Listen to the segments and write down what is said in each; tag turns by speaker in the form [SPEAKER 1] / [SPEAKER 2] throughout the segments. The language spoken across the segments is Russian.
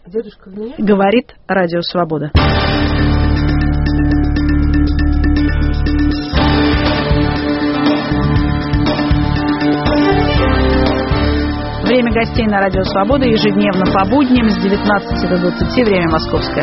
[SPEAKER 1] Дедушка меня?
[SPEAKER 2] Говорит Радио Свобода. Время гостей на Радио Свобода ежедневно по будням с 19 до 20, время московское.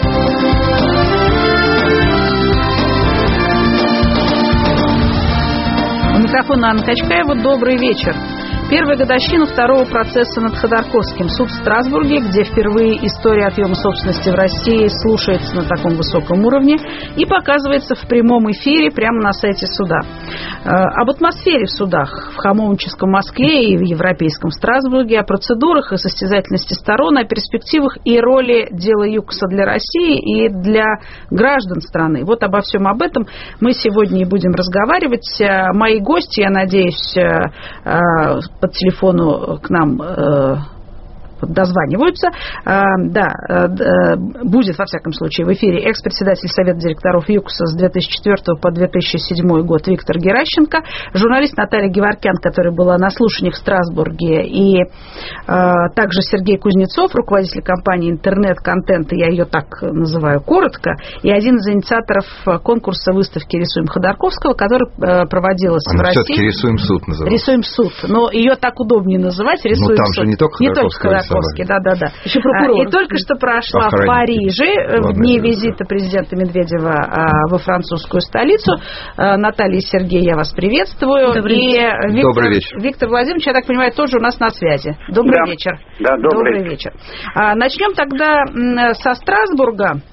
[SPEAKER 2] У микрофона Анна Качкаева. Добрый вечер. Первая годовщина второго процесса над Ходорковским. Суд в Страсбурге, где впервые история отъема собственности в России слушается на таком высоком уровне и показывается в прямом эфире прямо на сайте суда. Об атмосфере в судах в Хамовническом Москве и в Европейском Страсбурге, о процедурах и состязательности сторон, о перспективах и роли дела ЮКОСа для России и для граждан страны. Вот обо всем об этом мы сегодня и будем разговаривать. Мои гости, я надеюсь, по телефону к нам дозваниваются. Будет, во всяком случае, в эфире экс-председатель Совета директоров ЮКОСа с 2004 по 2007 год Виктор Геращенко, журналист Наталья Геворкян, которая была на слушаниях в Страсбурге, и также Сергей Кузнецов, руководитель компании «Интернет-контент», я ее так называю коротко, и один из инициаторов конкурса выставки «Рисуем Ходорковского», которая проводилась в России.
[SPEAKER 3] Все-таки «Рисуем суд» называется.
[SPEAKER 2] «Рисуем суд», но ее так удобнее называть «Рисуем
[SPEAKER 3] там
[SPEAKER 2] суд».
[SPEAKER 3] Же не только Ходорковский.
[SPEAKER 2] Да. И только что прошла в Париже в дни визита президента Медведева во французскую столицу. Наталья и Сергей, я вас приветствую.
[SPEAKER 3] Добрый вечер.
[SPEAKER 2] Виктор Владимирович, я так понимаю, тоже у нас на связи. Добрый вечер.
[SPEAKER 4] Да, добрый вечер.
[SPEAKER 2] Начнем тогда со Страсбурга.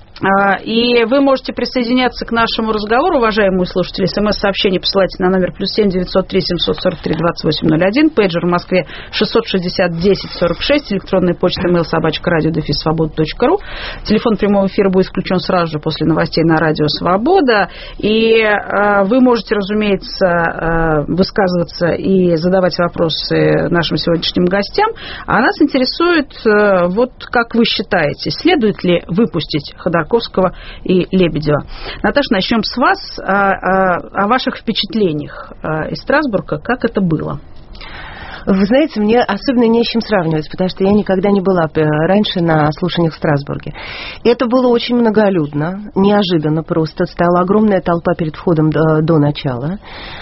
[SPEAKER 2] И вы можете присоединяться к нашему разговору, уважаемые слушатели. СМС-сообщение посылайте на номер +7 903 743 2801, пейджер в Москве 660 10 46, электронная почта mail@radio-свобода.ру. Телефон прямого эфира будет включен сразу же после новостей на Радио Свобода. И вы можете, разумеется, высказываться и задавать вопросы нашим сегодняшним гостям. А нас интересует, вот как вы считаете, следует ли выпустить Ходорковского и Лебедева. Наташа, начнем с вас. О ваших впечатлениях из Страсбурга. Как это было?
[SPEAKER 1] Вы знаете, мне особенно не с чем сравнивать, потому что я никогда не была раньше на слушаниях в Страсбурге. Это было очень многолюдно, неожиданно просто. Стояла огромная толпа перед входом до начала.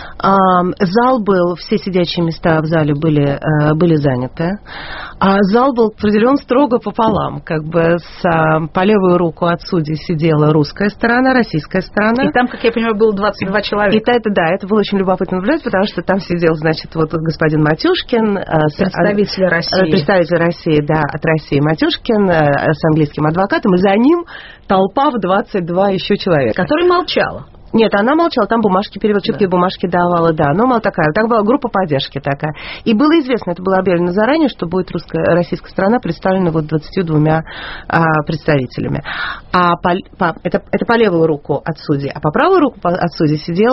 [SPEAKER 1] Зал был, все сидячие места в зале были заняты. А зал был определен строго пополам. Как бы по левую руку от судей сидела русская сторона, российская сторона.
[SPEAKER 2] И там, как я понимаю, было 22 человека.
[SPEAKER 1] И это было очень любопытно наблюдать, потому что там сидел, значит, вот господин Матюшкин,
[SPEAKER 2] представитель России.
[SPEAKER 1] Представитель России, да, от России Матюшкин с английским адвокатом, и за ним толпа в 22 еще человек.
[SPEAKER 2] Которая молчала.
[SPEAKER 1] Нет, она молчала, там бумажки, перевод, четкие бумажки давала, да. Но мало такая, так была группа поддержки такая. И было известно, это было объявлено заранее, что будет российская сторона представлена вот 22 представителями. Это по левую руку от судей. А по правую руку от судей сидел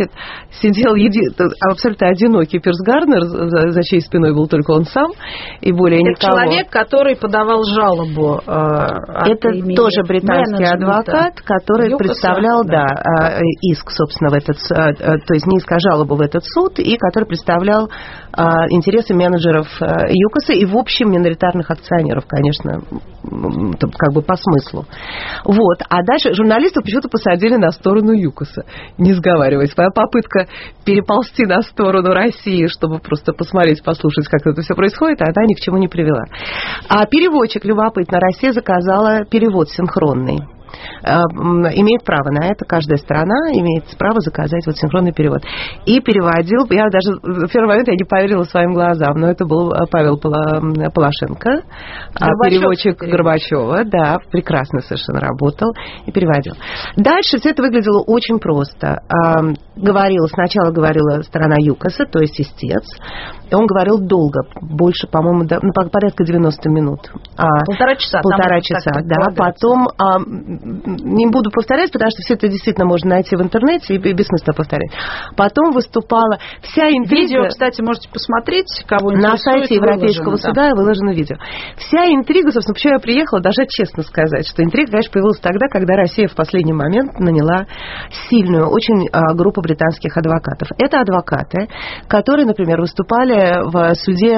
[SPEAKER 1] абсолютно одинокий Пирс Гарнер, за чьей спиной был только он сам, и более
[SPEAKER 2] это
[SPEAKER 1] никого.
[SPEAKER 2] Человек, который подавал жалобу.
[SPEAKER 1] Это тоже британский адвокат, который ЮКОСа, представлял, иск, собственно, то есть не иск, а жалобу в этот суд, и который представлял интересы менеджеров ЮКОСа и, в общем, миноритарных акционеров, конечно, как бы по смыслу. Вот. А дальше журналистов почему-то посадили на сторону ЮКОСа, не сговариваясь. Моя попытка переползти на сторону России, чтобы просто посмотреть, послушать, как это все происходит, она ни к чему не привела. А переводчик, любопытно, Россия заказала перевод синхронный. Имеет право на это, каждая страна имеет право заказать вот синхронный перевод. И переводил, я даже в первый момент я не поверила своим глазам, но это был Павел Полошенко, переводчик Горбачева, да, прекрасно совершенно работал и переводил. Дальше все это выглядело очень просто. Сначала говорила сторона ЮКОСа, то есть истец, и он говорил долго, больше, по-моему, порядка 90 минут.
[SPEAKER 2] Полтора часа.
[SPEAKER 1] Полтора часа, да. Потом не буду повторять, потому что все это действительно можно найти в интернете и бессмысленно повторять. Потом выступала вся интрига...
[SPEAKER 2] Видео, кстати, можете посмотреть, кого интересует.
[SPEAKER 1] На сайте Европейского суда выложено видео. Вся интрига, собственно, почему я приехала, даже честно сказать, что интрига, конечно, появилась тогда, когда Россия в последний момент наняла сильную очень группу британских адвокатов. Это адвокаты, которые, например, выступали в суде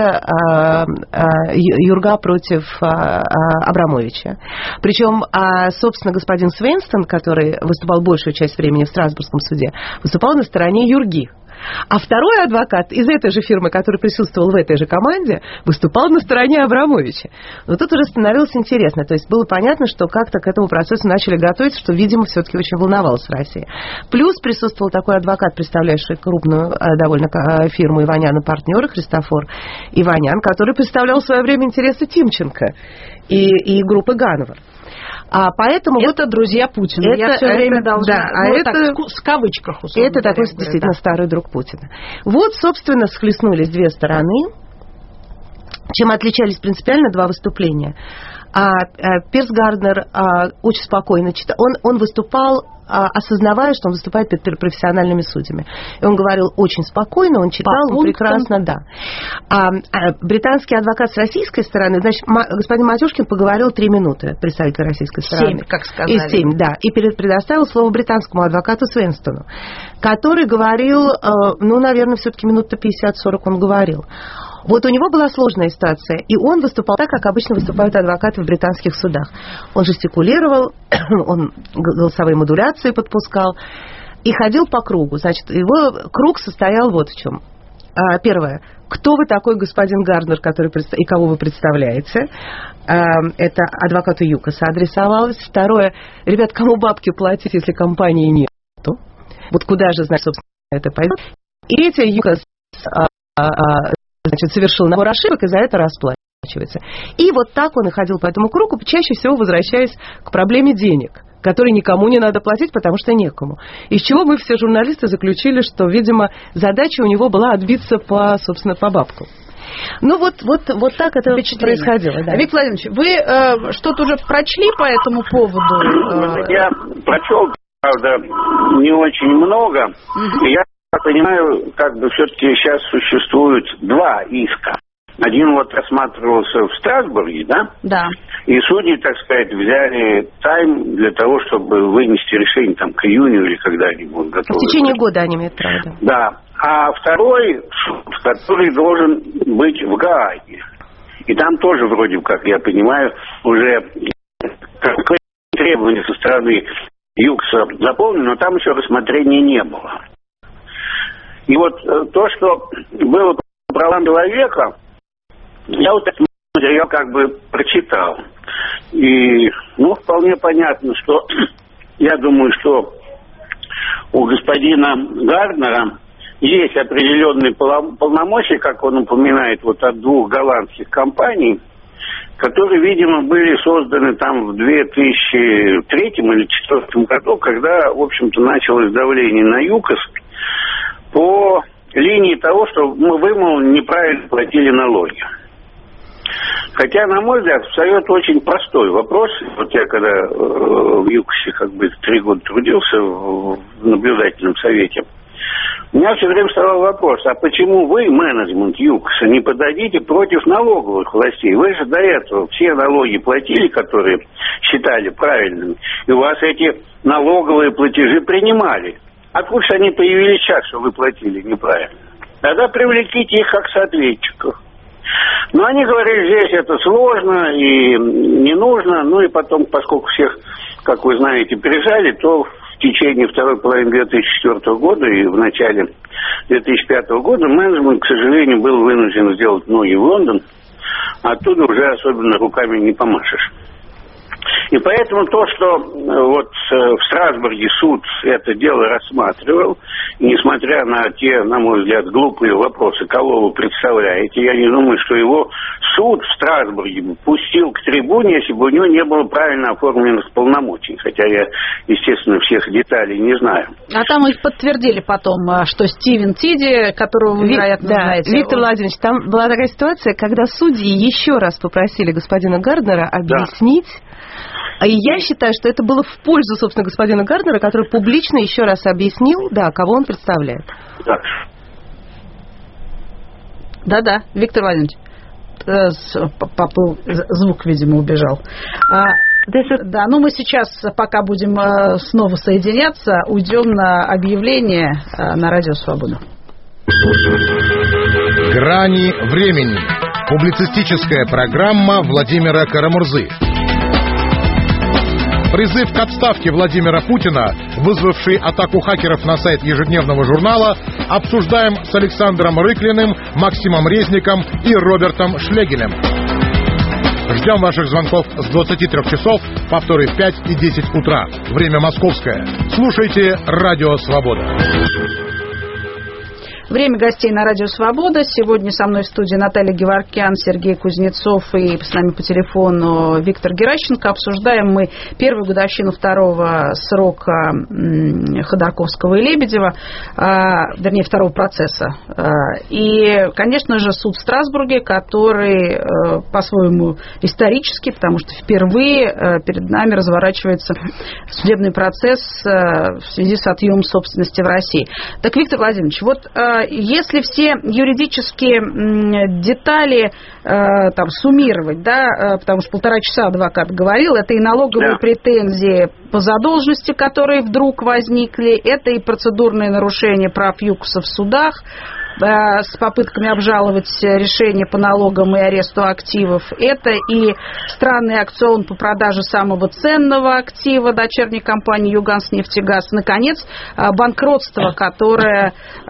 [SPEAKER 1] Юрга против Абрамовича. Причем, собственно, господин Свенстон, который выступал большую часть времени в Страсбургском суде, выступал на стороне Юрги. А второй адвокат из этой же фирмы, который присутствовал в этой же команде, выступал на стороне Абрамовича. Но тут уже становилось интересно. То есть было понятно, что как-то к этому процессу начали готовиться, что, видимо, все-таки очень волновалась Россия. Плюс присутствовал такой адвокат, представляющий крупную довольно фирму Иванян и партнеры, Христофор Иванян, который представлял в свое время интересы Тимченко и группы Ганвар. Поэтому
[SPEAKER 2] это друзья Путина. Я все время должна... в кавычках, условно.
[SPEAKER 1] Это такой действительно старый друг Путина. Вот, собственно, схлестнулись две стороны. Чем отличались принципиально два выступления? Пирс Гарднер очень спокойно читал. Он выступал, осознавая, что он выступает перед профессиональными судьями. И он говорил очень спокойно, он читал прекрасно, да. Британский адвокат с российской стороны, значит, господин Матюшкин поговорил 3 минуты, представитель российской стороны.
[SPEAKER 2] 7, как сказали.
[SPEAKER 1] 7, да. И предоставил слово британскому адвокату Свенстону, который говорил, наверное, все-таки минут 50-40 он говорил. Вот у него была сложная ситуация, и он выступал так, как обычно выступают адвокаты в британских судах. Он жестикулировал, он голосовые модуляции подпускал и ходил по кругу. Значит, его круг состоял вот в чем. Первое. Кто вы такой, господин Гарднер, и кого вы представляете? Это адвокату ЮКОСа адресовалось. Второе. Ребят, кому бабки платить, если компании нету? Вот куда же, значит, собственно, это пойдет? И третье. ЮКОС совершил набор ошибок и за это расплачивается. И вот так он и ходил по этому кругу, чаще всего возвращаясь к проблеме денег, которые никому не надо платить, потому что некому. Из чего мы все журналисты заключили, что, видимо, задача у него была отбиться собственно, по бабкам. Вот так это происходило. Да.
[SPEAKER 2] Виктор Владимирович, вы что-то уже прочли по этому поводу?
[SPEAKER 4] Я прочел, правда, не очень много. И я понимаю, все-таки сейчас существует 2 иска. Один рассматривался в Страсбурге, да?
[SPEAKER 2] Да.
[SPEAKER 4] И судьи, так сказать, взяли тайм для того, чтобы вынести решение к июню или когда-нибудь готовы.
[SPEAKER 1] В течение года они имеют право, да.
[SPEAKER 4] Да. А второй суд, который должен быть в Гааге. И там тоже, вроде как, я понимаю, уже какое требование со стороны ЮКСа заполнено, но там еще рассмотрения не было. И то, что было по правам человека, я этот материал прочитал. И, вполне понятно, что я думаю, что у господина Гарднера есть определенные полномочия, как он упоминает, от 2 голландских компаний, которые, видимо, были созданы в 2003 или 2004 году, когда, в общем-то, началось давление на ЮКОС по линии того, что вы, неправильно платили налоги. Хотя, на мой взгляд, встает очень простой вопрос. Я когда в ЮКОСе 3 года трудился в наблюдательном совете, у меня все время вставал вопрос, а почему вы, менеджмент ЮКОСа, не подадите против налоговых властей? Вы же до этого все налоги платили, которые считали правильными, и у вас эти налоговые платежи принимали. Откуда же они появились сейчас, что вы платили неправильно? Тогда привлеките их как соответчиков. Но они говорили, здесь это сложно и не нужно. И потом, поскольку всех, как вы знаете, пережали, то в течение второй половины 2004 года и в начале 2005 года менеджмент, к сожалению, был вынужден сделать ноги в Лондон. Оттуда уже особенно руками не помашешь. И поэтому то, что в Страсбурге суд это дело рассматривал, несмотря на те, на мой взгляд, глупые вопросы, кого вы представляете, я не думаю, что его суд в Страсбурге пустил к трибуне, если бы у него не было правильно оформленных полномочий. Хотя я, естественно, всех деталей не знаю.
[SPEAKER 2] А там их подтвердили потом, что Стивен Тиди, которого вы, вероятно, знаете.
[SPEAKER 1] Виктор Владимирович, там была такая ситуация, когда судьи еще раз попросили господина Гарднера объяснить, И я считаю, что это было в пользу, собственно, господина Гарднера, который публично еще раз объяснил, да, кого он представляет. Да, Виктор Владимирович. Звук, видимо, убежал. Да, ну мы сейчас, пока будем снова соединяться, уйдем на объявление на Радио Свобода.
[SPEAKER 5] Грани времени. Публицистическая программа Владимира Карамурзы. Призыв к отставке Владимира Путина, вызвавший атаку хакеров на сайт ежедневного журнала, обсуждаем с Александром Рыклиным, Максимом Резником и Робертом Шлегелем. Ждем ваших звонков с 23 часов, повторы в 5 и 10 утра. Время московское. Слушайте Радио Свобода.
[SPEAKER 2] Время гостей на Радио Свобода. Сегодня со мной в студии Наталья Геворкян, Сергей Кузнецов и с нами по телефону Виктор Геращенко. Обсуждаем мы первую годовщину второго срока Ходорковского и Лебедева, вернее, второго процесса. И, конечно же, суд в Страсбурге, который по-своему исторический, потому что впервые перед нами разворачивается судебный процесс в связи с отъемом собственности в России. Так, Виктор Владимирович, вот если все юридические детали там суммировать, да, потому что 1,5 часа адвокат говорил, это и налоговые претензии по задолженности, которые вдруг возникли, это и процедурные нарушения прав ЮКОСа в судах, с попытками обжаловать решения по налогам и аресту активов. Это и странный аукцион по продаже самого ценного актива дочерней компании «Юганснефтегаз». Наконец, банкротство, которое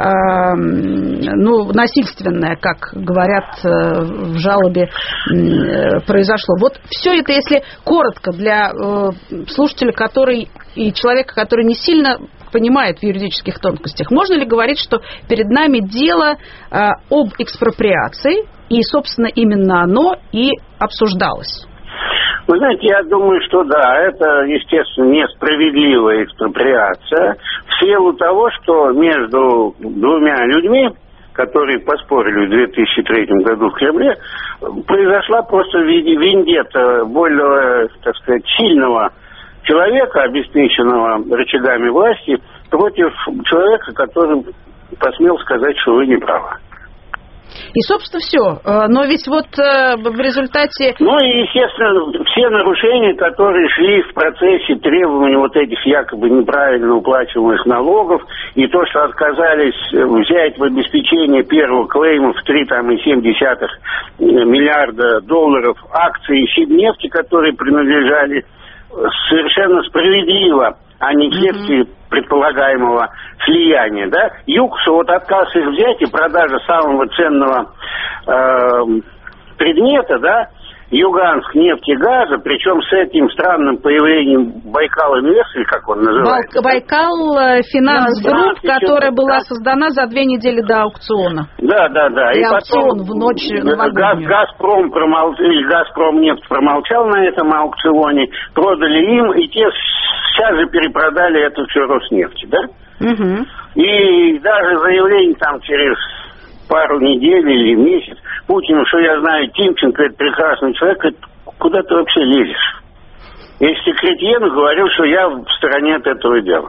[SPEAKER 2] насильственное, как говорят в жалобе, произошло. Вот все это, если коротко, для слушателя, который и человека, который не сильно понимает в юридических тонкостях, можно ли говорить, что перед нами дело об экспроприации, и, собственно, именно оно и обсуждалось?
[SPEAKER 4] Вы знаете, я думаю, что да, это, естественно, несправедливая экспроприация в силу того, что между двумя людьми, которые поспорили в 2003 году в Кремле, произошла просто вендетта более, так сказать, сильного человека, обеспеченного рычагами власти, против человека, который посмел сказать, что вы не правы.
[SPEAKER 2] И, собственно, все. Но ведь вот в результате...
[SPEAKER 4] Ну и, естественно, все нарушения, которые шли в процессе требования вот этих якобы неправильно уплачиваемых налогов, и то, что отказались взять в обеспечение первого клейма в 3,7 миллиарда долларов акции Сибнефти, которые принадлежали совершенно справедливо, а не вследствие предполагаемого слияния, да, ЮКОСу вот отказ их взять и продажа самого ценного предмета, да, Юганск нефтегаза, причем с этим странным появлением Байкал Инвест, или как он называется?
[SPEAKER 2] Байкал Финанс Групп, которая была создана за 2 недели до аукциона.
[SPEAKER 4] Да.
[SPEAKER 2] И аукцион в ночь новогоднюю.
[SPEAKER 4] Газпромнефть промолчал на этом аукционе, продали им, и те сейчас же перепродали это все Роснефти, да? Угу. И даже заявление там через пару недель или месяц Путину, что я знаю, Тимченко, это прекрасный человек, говорит, куда ты вообще лезешь? Я секретарю говорил, что я в стороне от этого дела.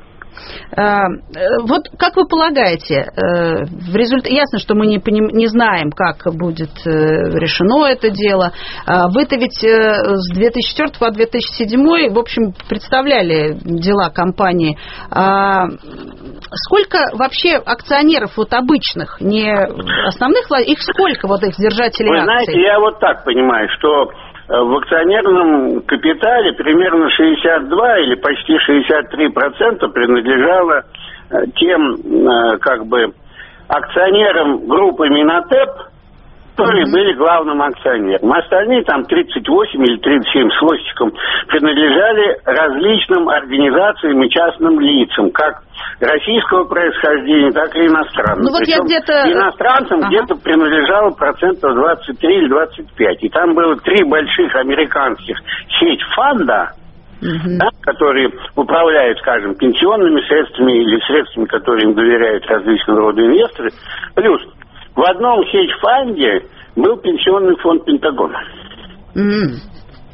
[SPEAKER 2] Вот как вы полагаете, в результате, ясно, что мы не знаем, как будет решено это дело. Вы-то ведь с 2004 по 2007, в общем, представляли дела компании. Сколько вообще акционеров вот обычных, не основных, их сколько вот их держателей акций?
[SPEAKER 4] Вы знаете, я вот так понимаю, что в акционерном капитале примерно 62 или почти 63% принадлежало тем, как бы, акционерам группы Минотеп, которые были главным акционером. Остальные, там 38 или 37 с хвостиком, принадлежали различным организациям и частным лицам, как российского происхождения, так и иностранным.
[SPEAKER 2] Ну, вот
[SPEAKER 4] иностранцам где-то принадлежало 23 или 25. И там было 3 больших американских хедж-фанда, да, которые управляют, скажем, пенсионными средствами или средствами, которые им доверяют различного рода инвесторы. Плюс в одном хедж-фанде был пенсионный фонд Пентагона.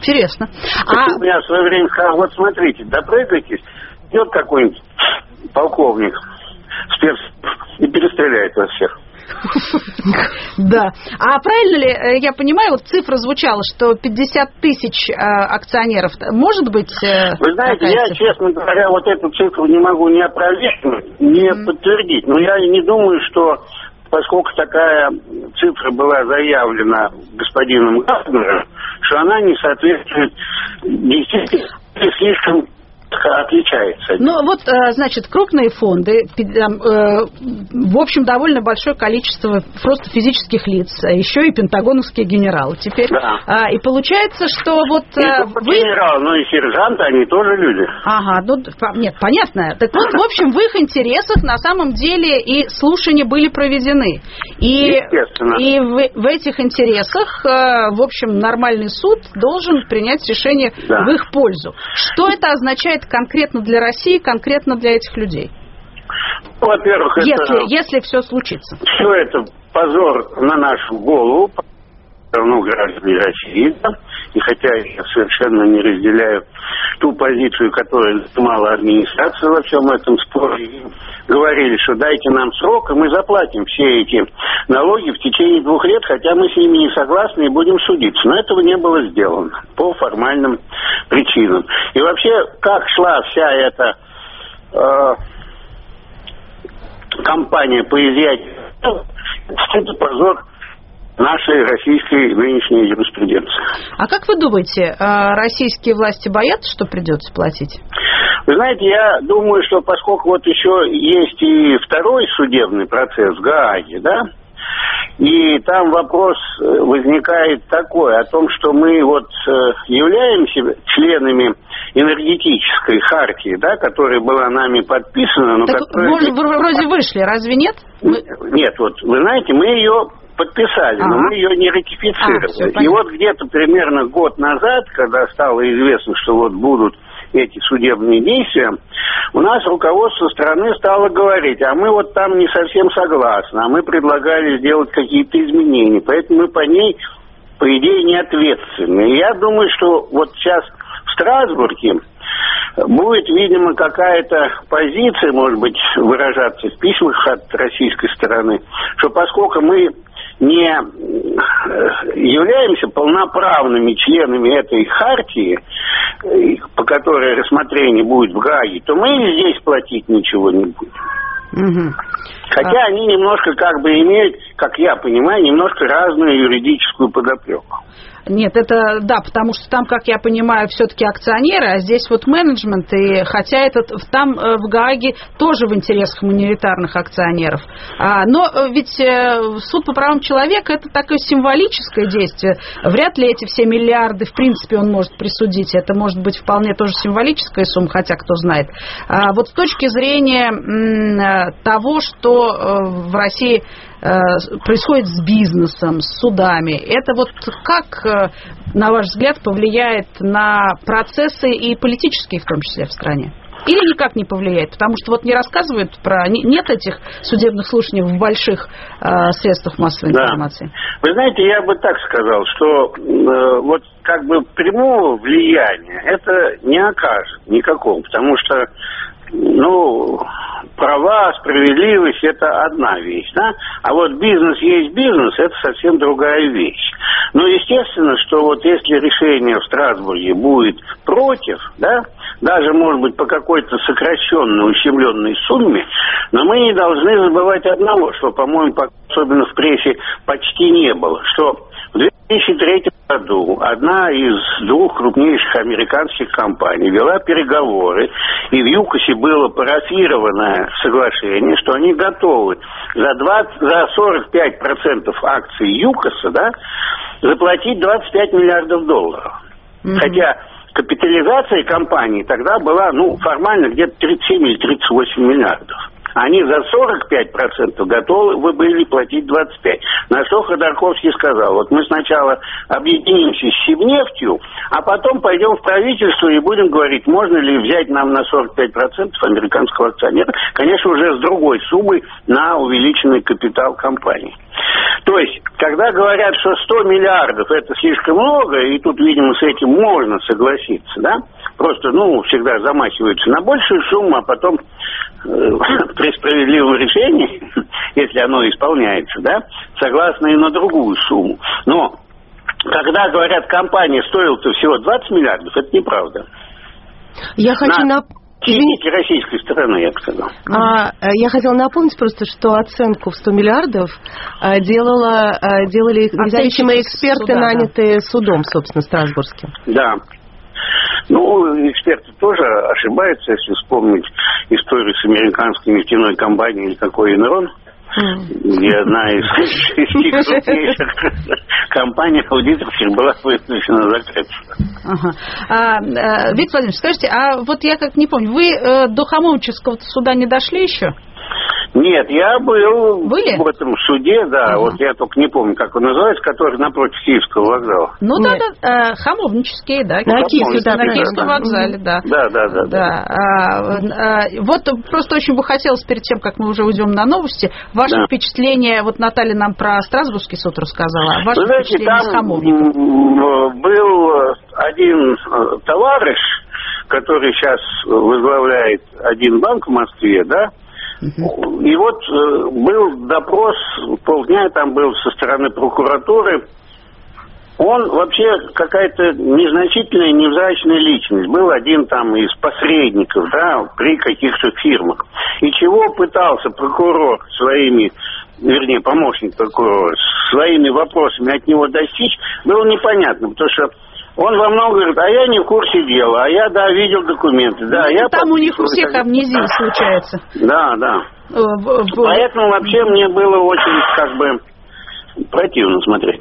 [SPEAKER 2] Интересно.
[SPEAKER 4] У меня в свое время сказал, вот смотрите, допрыгайтесь, идет какой-нибудь полковник и перестреляет вас всех.
[SPEAKER 2] Да. А правильно ли, я понимаю, вот цифра звучала, что 50 тысяч акционеров, может быть...
[SPEAKER 4] Вы знаете, я, честно говоря, вот эту цифру не могу ни опровергнуть, ни подтвердить. Но я не думаю, что, поскольку такая цифра была заявлена господином Гарднером, что она не соответствует действительно слишком... отличается.
[SPEAKER 2] Ну, вот, значит, крупные фонды, в общем, довольно большое количество просто физических лиц, еще и пентагоновские генералы теперь. Да. И получается, что вот...
[SPEAKER 4] Генералы, но и сержанты, они тоже люди.
[SPEAKER 2] Ага, ну, нет, понятно. Так вот, в общем, в их интересах на самом деле и слушания были проведены. И в этих интересах, в общем, нормальный суд должен принять решение в их пользу. Что это означает конкретно для России, конкретно для этих людей?
[SPEAKER 4] Во-первых,
[SPEAKER 2] если все случится.
[SPEAKER 4] Все это позор на нашу голову, равно граждане России. И хотя я совершенно не разделяю ту позицию, которую занимала администрация во всем этом споре, говорили, что дайте нам срок, и мы заплатим все эти налоги в течение 2 лет, хотя мы с ними не согласны и будем судиться. Но этого не было сделано по формальным причинам. И вообще, как шла вся эта кампания по изъятию, это позор нашей российской нынешней юриспруденции.
[SPEAKER 2] А как вы думаете, российские власти боятся, что придется платить?
[SPEAKER 4] Вы знаете, я думаю, что поскольку вот еще есть и второй судебный процесс в Гааге, да, и там вопрос возникает такой, о том, что мы вот являемся членами энергетической хартии, да, которая была нами подписана. Но
[SPEAKER 2] так вроде вышли, разве нет?
[SPEAKER 4] Нет, вот вы знаете, мы ее подписали, но мы ее не ратифицировали. И вот где-то примерно год назад, когда стало известно, что вот будут эти судебные действия, у нас руководство страны стало говорить, а мы вот там не совсем согласны, а мы предлагали сделать какие-то изменения, поэтому мы по ней, по идее, не ответственны. И я думаю, что вот сейчас в Страсбурге будет, видимо, какая-то позиция, может быть, выражаться в письмах от российской стороны, что поскольку мы не являемся полноправными членами этой хартии, по которой рассмотрение будет в Гааге, то мы здесь платить ничего не будем. Угу. Хотя они немножко как бы имеют, как я понимаю, немножко разную юридическую подоплеку.
[SPEAKER 2] Нет, это да, потому что там, как я понимаю, все-таки акционеры, а здесь вот менеджмент, и хотя там в Гааге тоже в интересах миноритарных акционеров. Но ведь суд по правам человека это такое символическое действие. Вряд ли эти все миллиарды, в принципе, он может присудить. Это может быть вполне тоже символическая сумма, хотя кто знает. Вот с точки зрения того, что в России происходит с бизнесом, с судами, это вот как, на ваш взгляд, повлияет на процессы и политические, в том числе, в стране? Или никак не повлияет? Потому что вот не рассказывают про... Нет этих судебных слушаний в больших средствах массовой информации.
[SPEAKER 4] Вы знаете, я бы так сказал, что вот как бы прямого влияния это не окажет никакого, потому что права, справедливость – это одна вещь, да? А вот бизнес есть бизнес – это совсем другая вещь. Но естественно, что вот если решение в Страсбурге будет против, да, даже, может быть, по какой-то сокращенной, ущемленной сумме, но мы не должны забывать одного, что, по-моему, особенно в прессе почти не было, что в 2003 году одна из 2 крупнейших американских компаний вела переговоры, и в ЮКОСе было парафировано соглашение, что они готовы за 45% акций ЮКОСа, да, заплатить $25 миллиардов. Хотя капитализация компании тогда была, формально где-то 37 или 38 миллиардов. Они за 45% готовы были платить 25%. На что Ходорковский сказал, вот мы сначала объединимся с Сибнефтью, а потом пойдем в правительство и будем говорить, можно ли взять нам на 45% американского акционера, конечно, уже с другой суммой на увеличенный капитал компании. То есть, когда говорят, что 100 миллиардов это слишком много, и тут, видимо, с этим можно согласиться, да? Просто, всегда замахиваются на большую сумму, а потом при справедливом решении, если оно исполняется, да, согласны и на другую сумму. Но когда говорят, компания стоила-то всего 20 миллиардов, это неправда.
[SPEAKER 1] Я хочу
[SPEAKER 4] Извините, российской стороны, я бы сказал.
[SPEAKER 1] Я хотела напомнить просто, что оценку в 100 миллиардов делали независимые эксперты, нанятые судом, собственно, страсбургским.
[SPEAKER 4] Да. Эксперты тоже ошибаются, если вспомнить историю с американской нефтяной компанией, какой Enron, где одна из крупнейших компаний аудиторских была вынуждена закрыться.
[SPEAKER 2] Виктор Владимирович, скажите, вот я как не помню, вы до Хамовнического суда не дошли еще?
[SPEAKER 4] Нет, я был
[SPEAKER 2] в
[SPEAKER 4] этом суде, да, вот я только не помню, как он называется, который напротив Киевского вокзала.
[SPEAKER 2] Хамовнический, да.
[SPEAKER 1] На
[SPEAKER 2] Киевском вокзале, да.
[SPEAKER 4] Да.
[SPEAKER 2] Вот просто очень бы хотелось, перед тем, как мы уже уйдем на новости, ваше впечатление, вот Наталья нам про Страсбургский суд рассказала, ваше впечатление с Хамовником.
[SPEAKER 4] Был один товарищ, который сейчас возглавляет один банк в Москве, да, и вот был допрос, полдня там был со стороны прокуратуры. Он вообще какая-то незначительная, невзрачная личность. Был один там из посредников, да, при каких-то фирмах. И чего пытался прокурор помощник прокурора, своими вопросами от него достичь, было непонятно, потому что он во многом говорит, а я не в курсе дела, а я, видел документы.
[SPEAKER 2] Там у них у всех амнезия случается.
[SPEAKER 4] Да. Поэтому вообще мне было очень, противно смотреть.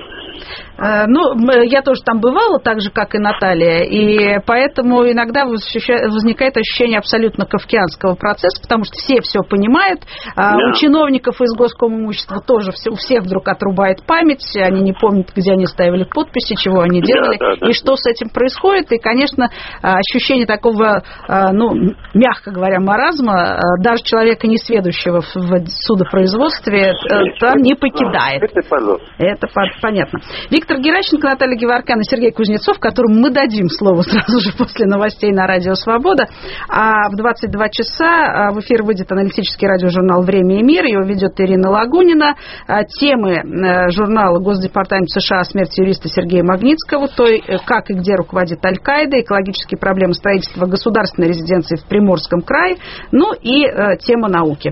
[SPEAKER 2] Я тоже там бывала, так же, как и Наталья, и поэтому иногда возникает ощущение абсолютно кафкианского процесса, потому что все понимают, у чиновников из Госкомимущества тоже у всех вдруг отрубает память, они не помнят, где они ставили подписи, чего они делали, и что с этим происходит, и, конечно, ощущение такого, мягко говоря, маразма, даже человека, несведущего в судопроизводстве, там не покидает. Это понятно. Виктор Геращенко, Наталья Геворкян и Сергей Кузнецов, которым мы дадим слово сразу же после новостей на Радио Свобода. А в 22 часа в эфир выйдет аналитический радиожурнал «Время и мир». Его ведет Ирина Лагунина. Темы журнала Госдепартамент США о смерти юриста Сергея Магнитского, как и где руководит Аль-Каида, экологические проблемы строительства государственной резиденции в Приморском крае, и тема науки.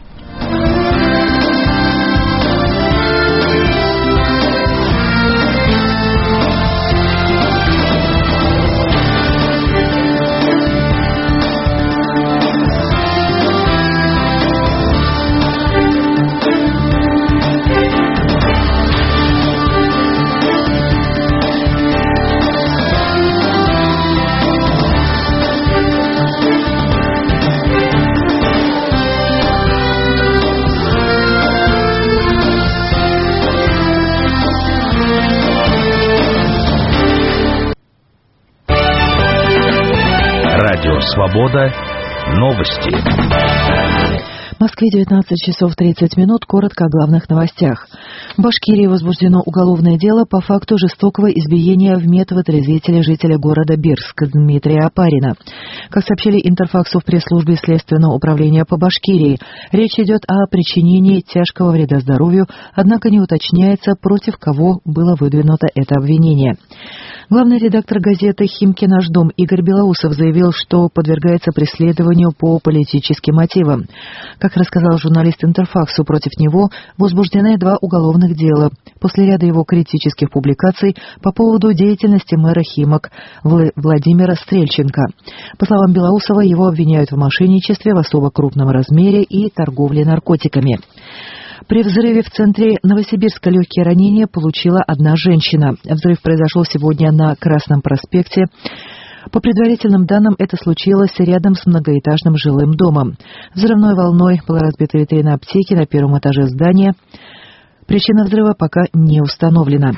[SPEAKER 6] Свобода. Новости.
[SPEAKER 7] В Москве 19 часов 30 минут. Коротко о главных новостях. В Башкирии возбуждено уголовное дело по факту жестокого избиения в медвотрезвителя жителя города Бирск Дмитрия Опарина. Как сообщили Интерфаксу в пресс-службе Следственного управления по Башкирии, речь идет о причинении тяжкого вреда здоровью, однако не уточняется, против кого было выдвинуто это обвинение. Главный редактор газеты «Химки. Наш дом» Игорь Белоусов заявил, что подвергается преследованию по политическим мотивам. Как рассказал журналист Интерфаксу, против него возбуждены 2 уголовных дела после ряда его критических публикаций по поводу деятельности мэра Химок Владимира Стрельченко. По словам Белоусова, его обвиняют в мошенничестве в особо крупном размере и торговле наркотиками. При взрыве в центре Новосибирска легкие ранения получила одна женщина. Взрыв произошел сегодня на Красном проспекте. По предварительным данным, это случилось рядом с многоэтажным жилым домом. Взрывной волной была разбита витрина аптеки на 1-м этаже здания. Причина взрыва пока не установлена.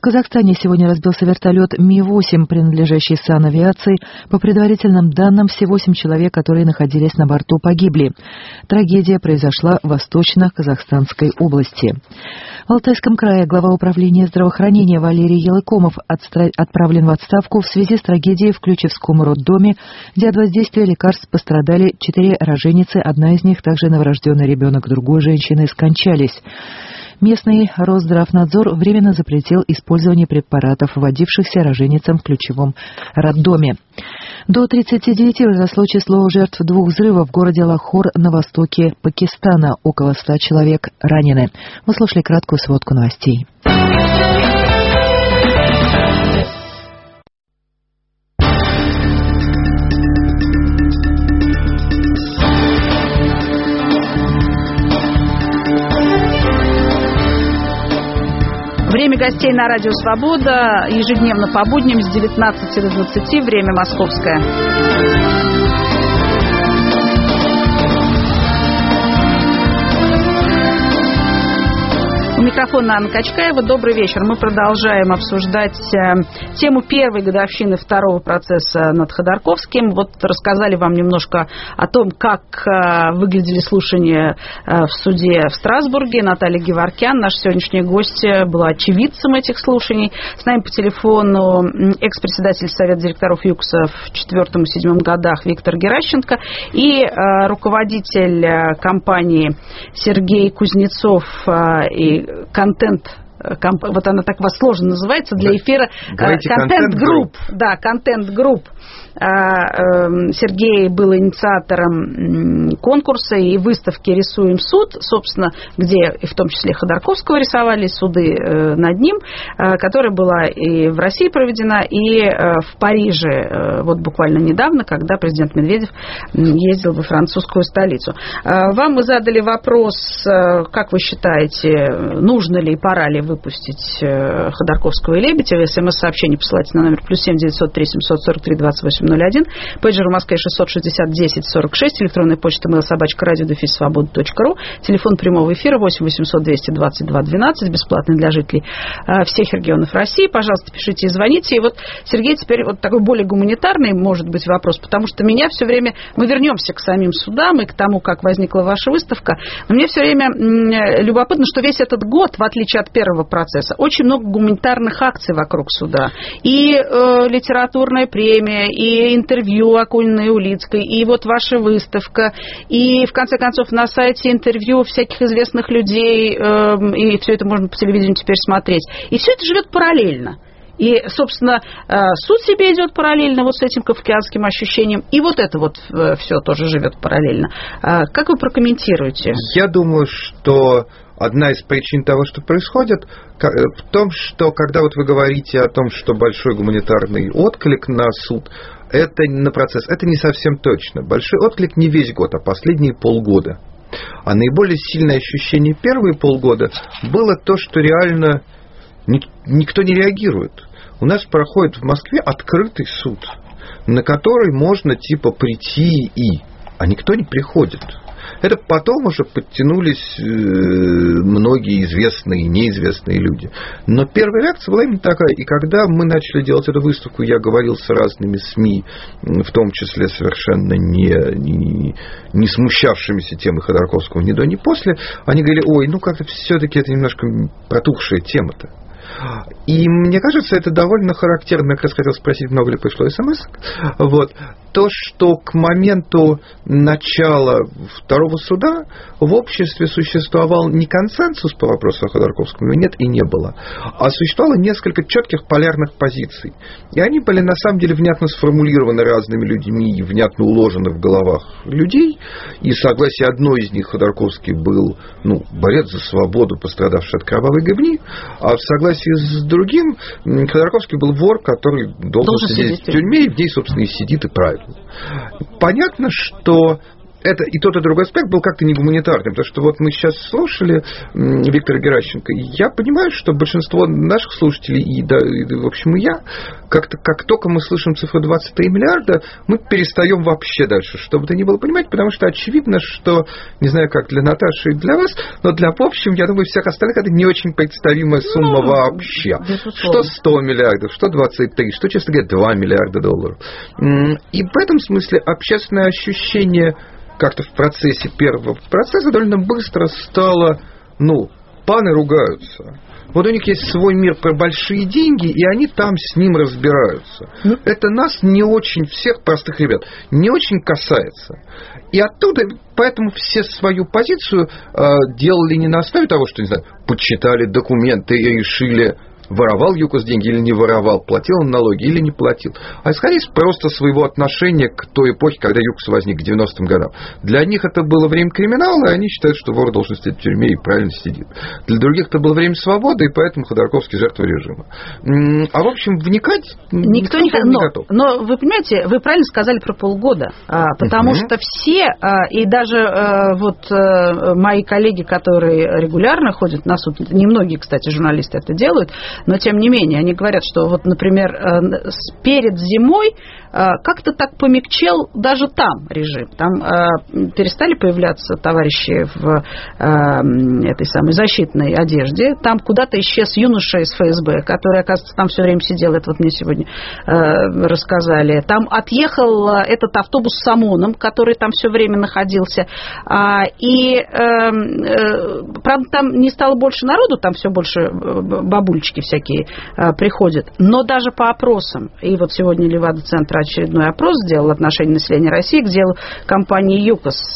[SPEAKER 7] В Казахстане сегодня разбился вертолет Ми-8, принадлежащий санавиации. По предварительным данным, все 8 человек, которые находились на борту, погибли. Трагедия произошла в Восточно-Казахстанской области. В Алтайском крае глава управления здравоохранения Валерий Елыкомов отправлен в отставку в связи с трагедией в Ключевском роддоме, где от воздействия лекарств пострадали 4 роженицы, одна из них, также новорожденный ребенок другой женщины, скончались. Местный Росздравнадзор временно запретил использование препаратов, вводившихся роженицам в Ключевом роддоме. До 39 возросло число жертв 2 взрывов в городе Лахор на востоке Пакистана. Около 100 человек ранены. Вы слушали краткую сводку новостей.
[SPEAKER 2] Время гостей на Радио Свобода ежедневно по будням с 19 до 20, время московское. У микрофона Анна Качкаева. Добрый вечер. Мы продолжаем обсуждать тему первой годовщины второго процесса над Ходорковским. Вот рассказали вам немножко о том, как выглядели слушания в суде в Страсбурге. Наталья Геворкян, наш сегодняшний гость, была очевидцем этих слушаний. С нами по телефону экс-председатель Совета директоров ЮКСа в 2004-2007 годах Виктор Геращенко и руководитель компании Сергей Кузнецов и контент, вот она так вас сложно называется для эфира, контент-групп. Да, контент-групп. Сергей был инициатором конкурса и выставки «Рисуем суд», собственно, где в том числе Ходорковского рисовали, суды над ним, которая была и в России проведена, и в Париже, вот буквально недавно, когда президент Медведев ездил во французскую столицу. Вам мы задали вопрос, как вы считаете, нужно ли и пора ли выпустить Ходорковского и Лебедева? СМС-сообщение посылайте на номер +7 903 743 28 01, пейджер в Москве 660 10 46, электронная почта mail@radio-свобода.ру, телефон прямого эфира 8 800 220 212, бесплатный для жителей всех регионов России. Пожалуйста, пишите и звоните. И вот, Сергей, теперь вот такой более гуманитарный, может быть, вопрос, потому что меня все время... Мы вернемся к самим судам и к тому, как возникла ваша выставка, но мне все время любопытно, что весь этот год, в отличие от первого процесса, очень много гуманитарных акций вокруг суда. И литературная премия, и интервью Акуниной и Улицкой, и вот ваша выставка, и, в конце концов, на сайте интервью всяких известных людей, и все это можно по телевидению теперь смотреть. И все это живет параллельно. И, собственно, суд себе идет параллельно вот с этим кафкианским ощущением, и вот это вот все тоже живет параллельно. Как вы прокомментируете?
[SPEAKER 3] Я думаю, что одна из причин того, что происходит, в том, что когда вот вы говорите о том, что большой гуманитарный отклик на суд, это на процесс, это не совсем точно. Большой отклик не весь год, а последние полгода. А наиболее сильное ощущение первые полгода было то, что реально никто не реагирует. У нас проходит в Москве открытый суд, на который можно типа прийти а никто не приходит. Это потом уже подтянулись многие известные и неизвестные люди. Но первая реакция была именно такая. И когда мы начали делать эту выставку, я говорил с разными СМИ, в том числе совершенно не смущавшимися темы Ходорковского ни до, ни после, они говорили, ой, ну как-то все-таки это немножко протухшая тема-то. И мне кажется, это довольно характерно. Я как раз хотел спросить, много ли пришло СМС. Вот. То, что к моменту начала второго суда в обществе существовал не консенсус по вопросу о Ходорковском, нет и не было, а существовало несколько четких полярных позиций. И они были на самом деле внятно сформулированы разными людьми и внятно уложены в головах людей. И в согласии одной из них Ходорковский был борец за свободу, пострадавший от кровавой гибни, а в согласии с другим Ходорковский был вор, который должен сидеть в тюрьме, и в ней, собственно, и сидит, и правильно. Понятно, что это и тот, и другой аспект был как-то не гуманитарным, потому что вот мы сейчас слушали Виктора Геращенко, и я понимаю, что большинство наших слушателей, и в общем, и я, как только мы слышим цифру 23 миллиарда, мы перестаем вообще дальше, что бы то ни было понимать, потому что очевидно, что, не знаю, как для Наташи и для вас, но в общем, я думаю, всех остальных это не очень представимая сумма вообще. Что 100 миллиардов, что 23, что, честно говоря, 2 миллиарда долларов. И в этом смысле общественное ощущение как-то в процессе первого процесса довольно быстро стало, паны ругаются. Вот у них есть свой мир про большие деньги, и они там с ним разбираются. Это нас не очень, всех простых ребят, не очень касается. И оттуда, поэтому все свою позицию делали не на основе того, что, не знаю, почитали документы и решили, воровал ЮКОС деньги или не воровал, платил он налоги или не платил, а исходя из просто своего отношения к той эпохе, когда ЮКОС возник, к 90-м годам. Для них это было время криминала, и они считают, что вор должен сидеть в тюрьме и правильно сидит. Для других это было время свободы, и поэтому Ходорковский жертва режима. А в общем, вникать никто не готов.
[SPEAKER 2] Но вы понимаете, вы правильно сказали про полгода, потому что все, и даже мои коллеги, которые регулярно ходят на суд, немногие, кстати, журналисты это делают, но, тем не менее, они говорят, что, например, перед зимой как-то так помягчел даже там режим. Там перестали появляться товарищи в этой самой защитной одежде. Там куда-то исчез юноша из ФСБ, который, оказывается, там все время сидел. Это мне сегодня рассказали. Там отъехал этот автобус с ОМОНом, который там все время находился. И, правда, там не стало больше народу, там все больше бабульчики всякие приходят. Но даже по опросам, и вот сегодня Левада-центр очередной опрос сделал в отношении населения России, к делу компании ЮКОС,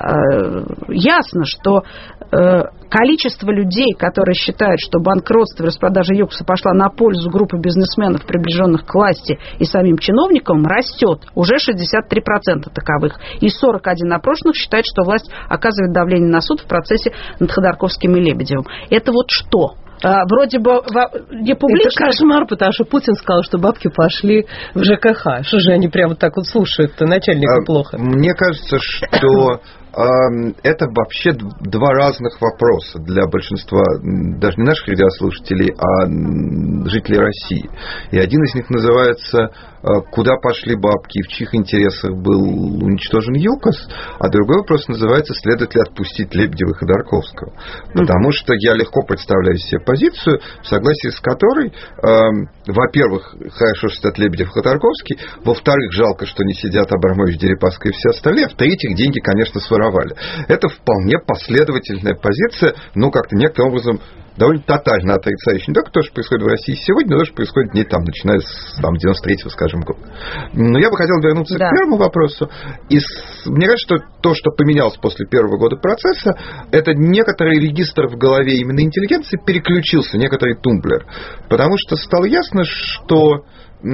[SPEAKER 2] ясно, что количество людей, которые считают, что банкротство и распродажа ЮКОСа пошла на пользу группы бизнесменов, приближенных к власти и самим чиновникам, растет. Уже 63% таковых. И 41 опрошенных считает, что власть оказывает давление на суд в процессе над Ходорковским и Лебедевым. Это вот что? Вроде бы не публично.
[SPEAKER 1] Это кошмар, потому что Путин сказал, что бабки пошли в ЖКХ. Что же они прямо так вот слушают? Начальнику плохо.
[SPEAKER 3] Мне кажется, что это вообще два разных вопроса для большинства, даже не наших радиослушателей, а жителей России. И один из них называется «Куда пошли бабки и в чьих интересах был уничтожен ЮКОС?», а другой вопрос называется «Следует ли отпустить Лебедева и Ходорковского?». Потому что я легко представляю себе позицию, в согласии с которой, во-первых, хорошо, что это Лебедев и Ходорковский, во-вторых, жалко, что не сидят Абрамович, Дерипаска и все остальные, а в-третьих, деньги, конечно, своровали. Это вполне последовательная позиция, как-то некоторым образом довольно тотально отрицающая не только то, что происходит в России сегодня, но то, что происходит не там, начиная с 93-го, скажем, года. Но я бы хотел вернуться к первому вопросу. И мне кажется, что то, что поменялось после первого года процесса, это некоторый регистр в голове именно интеллигенции переключился, некоторый тумблер. Потому что стало ясно, что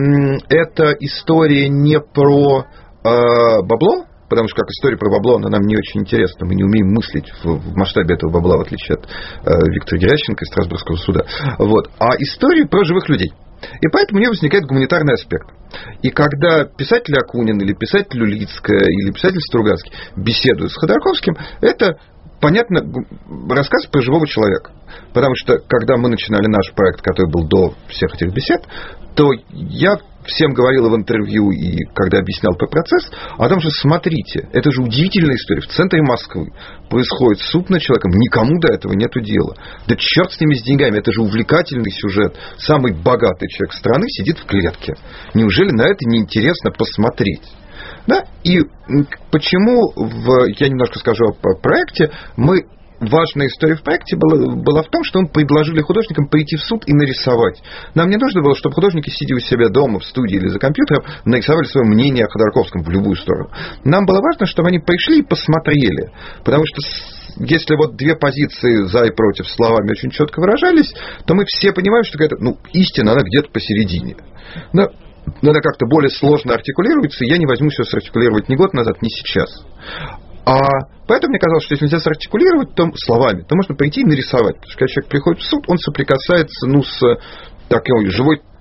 [SPEAKER 3] эта история не про бабло, потому что как история про бабло, она нам не очень интересна. Мы не умеем мыслить в масштабе этого бабла, в отличие от Виктора Геращенко из Страсбургского суда. А история про живых людей. И поэтому у нее возникает гуманитарный аспект. И когда писатель Акунин, или писатель Люлицкая, или писатель Стругацкий беседуют с Ходорковским, это, понятно, рассказ про живого человека. Потому что, когда мы начинали наш проект, который был до всех этих бесед, то я всем говорил в интервью и когда объяснял про процесс, о том, что смотрите, это же удивительная история. В центре Москвы происходит суд над человеком, никому до этого нету дела. Да черт с ними, с деньгами, это же увлекательный сюжет. Самый богатый человек страны сидит в клетке. Неужели на это неинтересно посмотреть? Да? И почему, я немножко скажу о проекте, важная история в проекте была в том, что мы предложили художникам прийти в суд и нарисовать. Нам не нужно было, чтобы художники, сидя у себя дома, в студии или за компьютером, нарисовали свое мнение о Ходорковском в любую сторону. Нам было важно, чтобы они пришли и посмотрели. Потому что если две позиции за и против словами очень четко выражались, то мы все понимаем, что истина, она где-то посередине. Но она как-то более сложно артикулируется, и я не возьмусь ее сартикулировать ни год назад, ни сейчас. Поэтому мне казалось, что если нельзя сартикулировать словами, то можно прийти и нарисовать. Потому что когда человек приходит в суд, он соприкасается с такой живой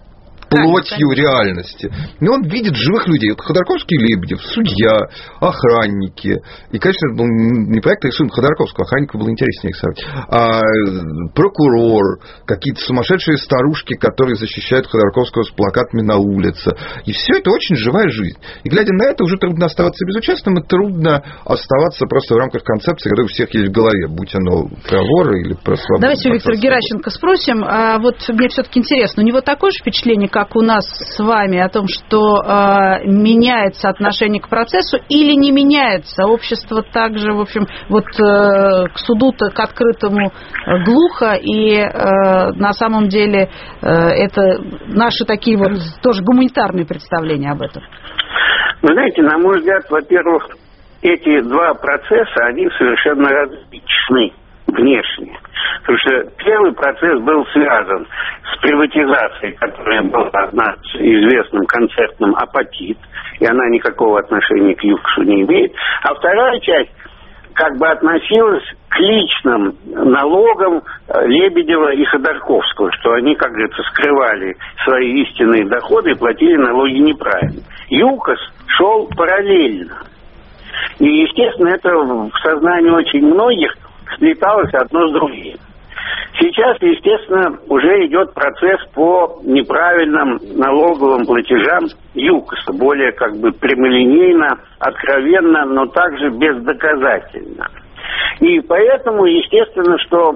[SPEAKER 3] плотью реальности. И он видит живых людей. Вот Ходорковский и Лебедев, судья, охранники. И, конечно, это был не проект рисунка Ходорковского, охранников было интереснее рисовать. А прокурор, какие-то сумасшедшие старушки, которые защищают Ходорковского с плакатами на улице. И все это очень живая жизнь. И глядя на это, уже трудно оставаться безучастным, и трудно оставаться просто в рамках концепции, которая у всех есть в голове, будь оно про воры или про свободу.
[SPEAKER 2] Давайте у Виктора Геращенко спросим. Вот мне все-таки интересно, у него такое же впечатление, как у нас с вами, о том, что меняется отношение к процессу или не меняется? Общество также, в общем, вот к суду-то, к открытому глухо, и на самом деле это наши такие вот тоже гуманитарные представления об этом.
[SPEAKER 4] Вы знаете, на мой взгляд, во-первых, эти два процесса, они совершенно различны внешне. Потому что первый процесс был связан с приватизацией, которая была известным концертным «Апатит», и она никакого отношения к ЮКСу не имеет. А вторая часть как бы относилась к личным налогам Лебедева и Ходорковского, что они, как говорится, скрывали свои истинные доходы и платили налоги неправильно. ЮКОС шел параллельно. И, естественно, это в сознании очень многих сплеталось одно с другим. Сейчас, естественно, уже идет процесс по неправильным налоговым платежам ЮКОСа, более как бы прямолинейно, откровенно, но также бездоказательно. И поэтому, естественно, что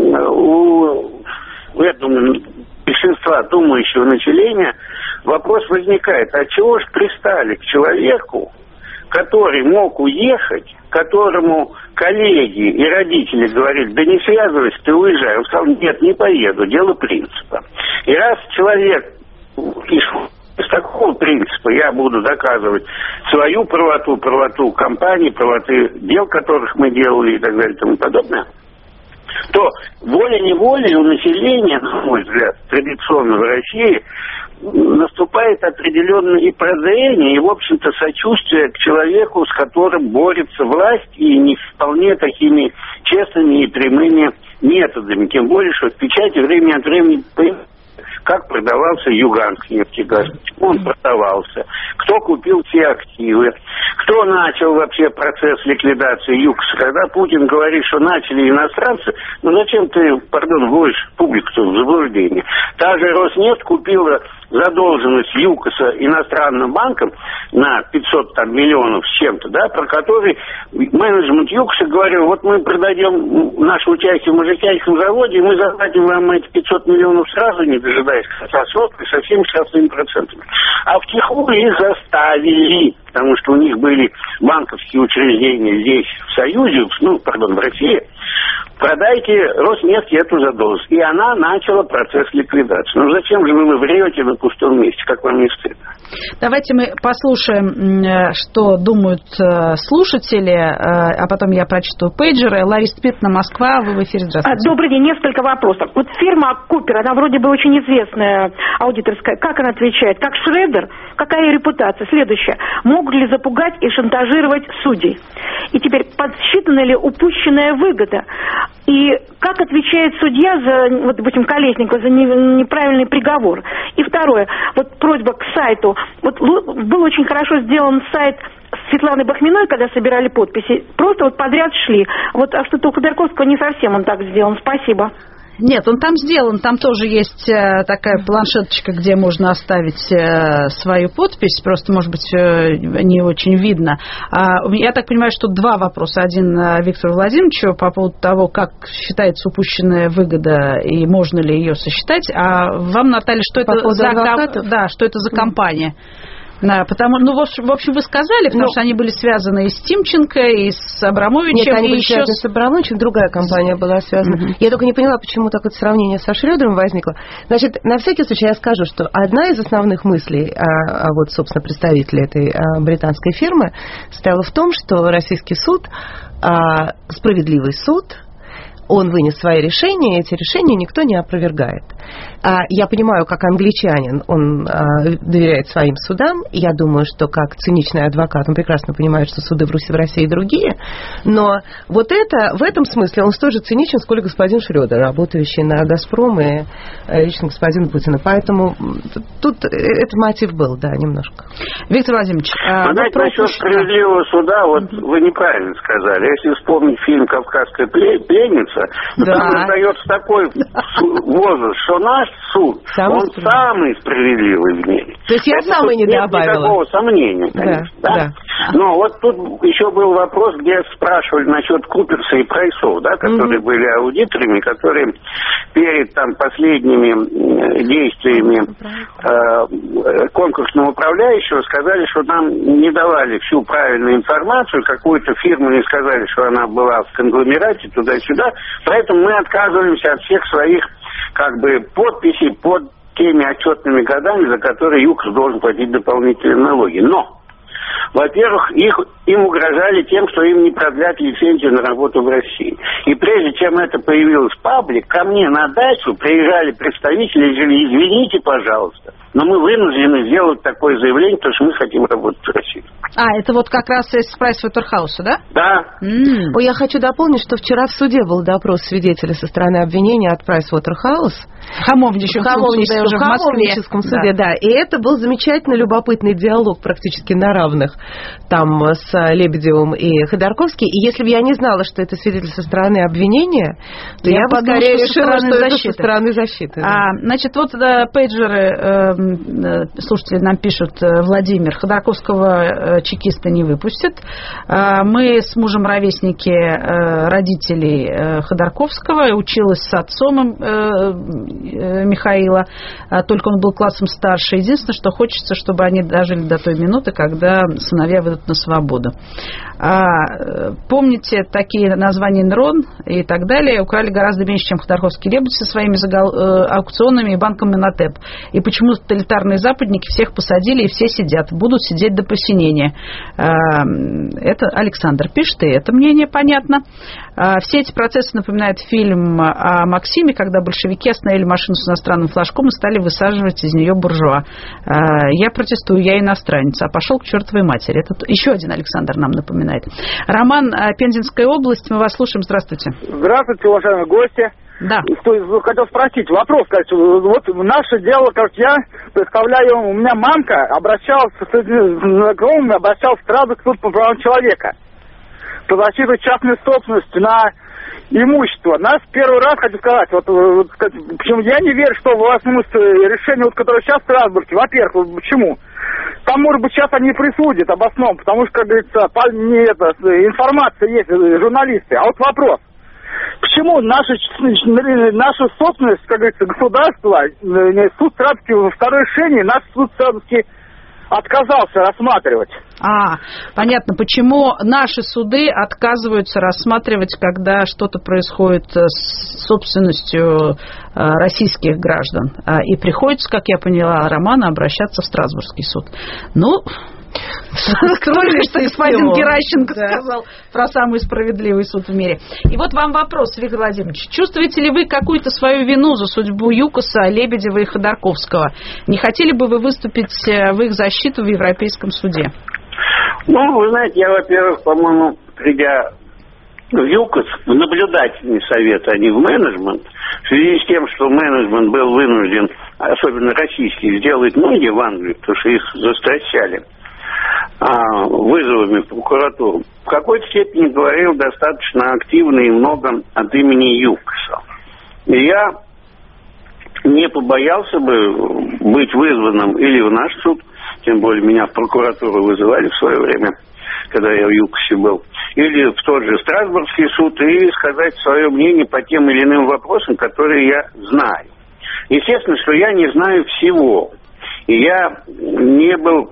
[SPEAKER 4] у этого большинства думающего населения вопрос возникает, а чего же пристали к человеку, который мог уехать, которому коллеги и родители говорили, да не связывайся, ты уезжай. Он сказал, нет, не поеду, дело принципа. И раз человек из такого принципа я буду доказывать свою правоту, правоту компании, правоты дел, которых мы делали и так далее и тому подобное, то волей-неволей у населения, на мой взгляд, традиционно в России, наступает определенное и прозрение, и, в общем-то, сочувствие к человеку, с которым борется власть, и не вполне такими честными и прямыми методами. Тем более, что в печати время от времени как продавался Юганский нефтегаз, он продавался, кто купил те активы, кто начал вообще процесс ликвидации ЮКОСа. Когда Путин говорит, что начали иностранцы, ну зачем ты, вводишь публику в заблуждение? Та же Роснефть купила задолженность ЮКОСа иностранным банкам на 500 миллионов с чем-то, да, про который менеджмент ЮКОСа говорил, вот мы продадим наше участие в Можайчанском заводе, и мы заплатим вам эти 500 миллионов сразу, не дожидаясь катастрофы, со всеми штрафными процентами. А втихую их заставили, потому что у них были банковские учреждения здесь, в Союзе, в России, продайте Роснефти эту задолженность. И она начала процесс ликвидации. Ну зачем же вы врете на пустом месте, как вам не стыдно?
[SPEAKER 2] Давайте мы послушаем, что думают слушатели, а потом я прочту пейджеры. Лариса Питна, Москва, вы в эфире, здравствуйте.
[SPEAKER 6] Добрый день, несколько вопросов. Вот фирма Купер, она вроде бы очень известная, аудиторская. Как она отвечает? Как Шредер? Какая ее репутация? Следующее. Могут ли запугать и шантажировать судей? И теперь, подсчитана ли упущенная выгода? И как отвечает судья за, вот, допустим, Колесникова за неправильный приговор? И второе, вот просьба к сайту. Вот был очень хорошо сделан сайт Светланы Бахминой, когда собирали подписи. Просто вот подряд шли. Вот, а что-то у Ходорковского не совсем он так сделан. Спасибо.
[SPEAKER 2] Нет, он там сделан, там тоже есть такая планшеточка, где можно оставить свою подпись, просто, может быть, не очень видно. Я так понимаю, что два вопроса. Один Виктору Владимировичу по поводу того, как считается упущенная выгода и можно ли ее сосчитать, а вам, Наталья, что это за компания? Да, потому, в общем, вы сказали, потому что они были связаны и с Тимченко, и с Абрамовичем.
[SPEAKER 1] Нет, они были связаны с Абрамовичем, другая компания была связана. Я только не поняла, почему такое сравнение со Шредером возникло. Значит, на всякий случай я скажу, что одна из основных мыслей, вот, собственно, представителей этой британской фирмы, состояла в том, что российский суд, справедливый суд, он вынес свои решения, и эти решения никто не опровергает. Я понимаю, как англичанин, он доверяет своим судам, и я думаю, что как циничный адвокат, он прекрасно понимает, что суды в России другие, но вот это, в этом смысле он столь же циничен, сколько господин Шрёдер, работающий на «Газпром» и лично господина Путина. Поэтому тут этот мотив был, да, немножко.
[SPEAKER 2] Виктор Владимирович,
[SPEAKER 4] знаете, насчет справедливого суда, вот вы неправильно сказали. Если вспомнить фильм «Кавказская пленница», там остается такой возраст, что наш суд, он самый справедливый в мире.
[SPEAKER 1] То есть я самый не добавила.
[SPEAKER 4] Нет никакого сомнения, конечно. Да. Но вот тут еще был вопрос, где спрашивали насчет Куперса и Прайсов, да, которые были аудиторами, которые перед последними действиями конкурсного управляющего сказали, что нам не давали всю правильную информацию, какую-то фирму не сказали, что она была в конгломерате, туда-сюда, поэтому мы отказываемся от всех своих подписей под теми отчетными годами, за которые ЮКОС должен платить дополнительные налоги. Но, во-первых, им угрожали тем, что им не продлят лицензию на работу в России. И прежде чем это появилось в паблик, ко мне на дачу приезжали представители и говорили: извините, пожалуйста, но мы вынуждены сделать такое заявление, потому что мы хотим работать в России.
[SPEAKER 2] Это вот как раз из Прайсвотерхауса, да?
[SPEAKER 4] Да.
[SPEAKER 1] Я хочу дополнить, что вчера в суде был допрос свидетеля со стороны обвинения от Прайсвотерхаус.
[SPEAKER 2] В Хамовническом
[SPEAKER 1] суде, да. И это был замечательно любопытный диалог практически на равных там с Лебедевым и Ходорковским. И если бы я не знала, что это свидетель со стороны обвинения, то я бы скорее решила, что это со стороны защиты.
[SPEAKER 2] Значит, вот пейджеры, слушатели нам пишут: Владимир, Ходорковского чекиста не выпустят. Мы с мужем ровесники родителей Ходорковского, училась с отцом Михаила, только он был классом старше. Единственное, что хочется, чтобы они дожили до той минуты, когда сыновья выйдут на свободу. Помните, такие названия Нрон и так далее украли гораздо меньше, чем Ходорковский и Лебедев со своими аукционами и банком Минотеп. И почему тоталитарные западники всех посадили и все сидят, будут сидеть до посинения. Это Александр пишет, и это мнение понятно. Все эти процессы напоминают фильм о Максиме, когда большевики остановили машину с иностранным флажком и стали высаживать из нее буржуа. Я протестую, я иностранец, а пошел к чертовой матери. Это еще один Александр нам напоминает. Роман, Пензенская область, мы вас слушаем. Здравствуйте.
[SPEAKER 8] Здравствуйте, уважаемые гости.
[SPEAKER 2] Да.
[SPEAKER 8] Хотел спросить, вопрос, вот наше дело, как я представляю, у меня мамка обращалась в Страсбург суд по правам человека по защите частной собственности на имущество. Нас первый раз, хочу сказать, почему я не верю, что властному решению, которое сейчас в Страсбурге, во-первых, почему? Там, может быть, сейчас они присудят об основном, потому что, как говорится, информация есть, журналисты. А вот вопрос. Почему наша собственность, как говорится, государство, суд Страсбургский во второе решение, наш суд Страсбургский отказался рассматривать?
[SPEAKER 2] Понятно, почему наши суды отказываются рассматривать, когда что-то происходит с собственностью российских граждан. И приходится, как я поняла, Романа, обращаться в Страсбургский суд. Строили, что господин Геращенко сказал про самый справедливый суд в мире. И вот вам вопрос, Виктор Владимирович. Чувствуете ли вы какую-то свою вину за судьбу ЮКОСа, Лебедева и Ходорковского? Не хотели бы вы выступить в их защиту в Европейском суде?
[SPEAKER 4] Вы знаете, я, во-первых, по-моему, придя в ЮКОС, в наблюдательный совет, а не в менеджмент, в связи с тем, что менеджмент был вынужден, особенно российский, сделать ноги в Англию, потому что их застращали вызовами в прокуратуру, в какой-то степени говорил достаточно активно и много от имени ЮКОСа. И я не побоялся бы быть вызванным или в наш суд, тем более меня в прокуратуру вызывали в свое время, когда я в ЮКОСе был, или в тот же Страсбургский суд, и сказать свое мнение по тем или иным вопросам, которые я знаю. Естественно, что я не знаю всего. И я не был